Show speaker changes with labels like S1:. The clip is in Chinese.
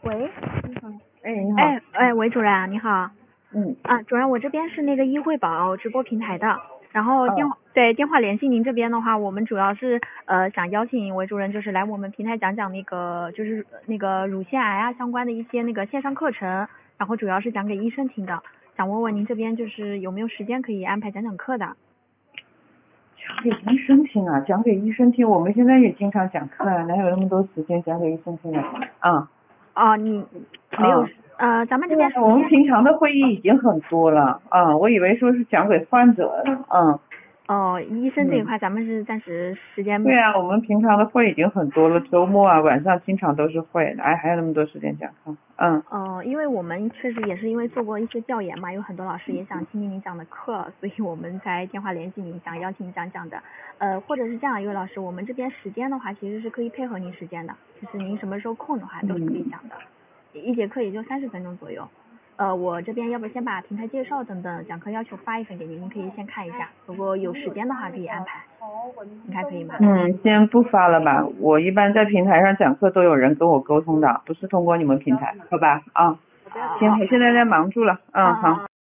S1: 喂，
S2: 你好。
S1: 喂，主任你好。主任，我这边是那个医惠宝直播平台的，然后电话联系您这边的话，我们主要是想邀请韦主任就是来我们平台讲讲那个就是那个乳腺癌啊相关的一些那个线上课程，然后主要是讲给医生听的，想问问您这边就是有没有时间可以安排讲讲课的？
S2: 讲给医生听啊，讲给医生听，我们现在也经常讲课啊，哪有那么多时间讲给医生听啊？
S1: 你没有咱们这边
S2: 我们平常的会议已经很多了我以为说是讲给患者的
S1: 医生这一块咱们是暂时时间
S2: 对啊，我们平常的会已经很多了，周末啊晚上经常都是会，还有那么多时间讲课
S1: 因为我们确实也是因为做过一些调研嘛，有很多老师也想听听您讲的课，所以我们才电话联系您，想邀请您讲的。或者是这样一位老师，我们这边时间的话其实是可以配合您时间的，就是您什么时候空的话都是可以讲的，一节课也就30分钟左右。我这边要不先把平台介绍等等讲课要求发一份给您，您可以先看一下，如果有时间的话可以安排，你看可以吗？
S2: 先不发了吧，我一般在平台上讲课都有人跟我沟通的，不是通过你们平台，好吧行，我现在在忙住了好。